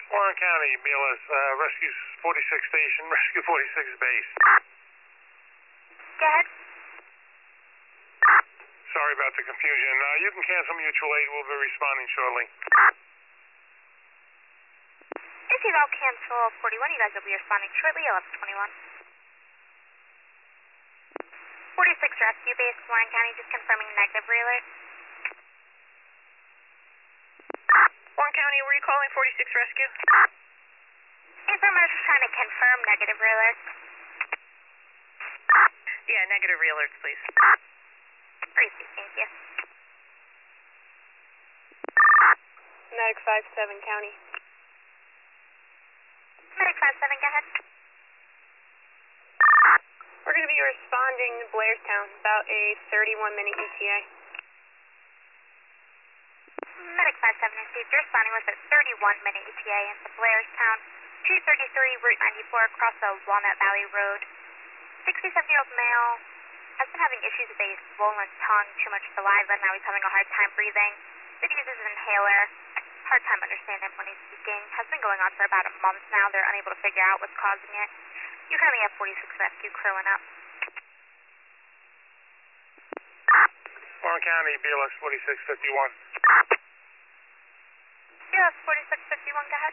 Warren County, BLS, Rescue 46 Station, Rescue 46 Base. Go ahead. Sorry about the confusion. You can cancel mutual aid. We'll be responding shortly. If you all cancel 41, you guys will be responding shortly, 1121. 46 Rescue Base, Warren County, just confirming negative relay. Warren County, were you calling 46 Rescue? Informer's trying to confirm negative relay. Yeah, negative re-alerts, please. Gracie, thank you. Medic 57 County. Medic 57, go ahead. We're going to be responding to Blairstown, about a 31-minute ETA. Medic 57 received. You're responding with a 31-minute ETA into Blairstown, 233 Route 94 across the Walnut Valley Road. 67-year-old male has been having issues with a swollen tongue, too much saliva, now he's having a hard time breathing. Did uses an inhaler, hard time understanding when he's speaking. Has been going on for about a month now. They're unable to figure out what's causing it. You currently have 46 Rescue crewing up. Warren County, BLS 4651. BLS 4651, go ahead.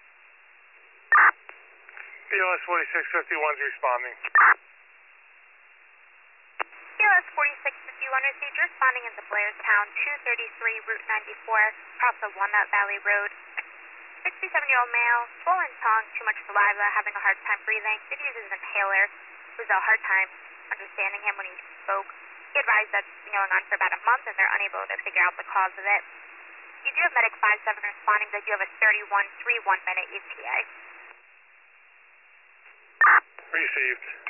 BLS 4651 is responding. BLS 4651 received. You're responding into Blairstown, 233 Route 94 across the Walnut Valley Road. 67-year-old male, swollen tongue, too much saliva, having a hard time breathing. Did use his inhaler. It was a hard time understanding him when he spoke. He advised that it's been going on for about a month and they're unable to figure out the cause of it. You do have Medic 57 responding that you have a 31-minute ETA. Received.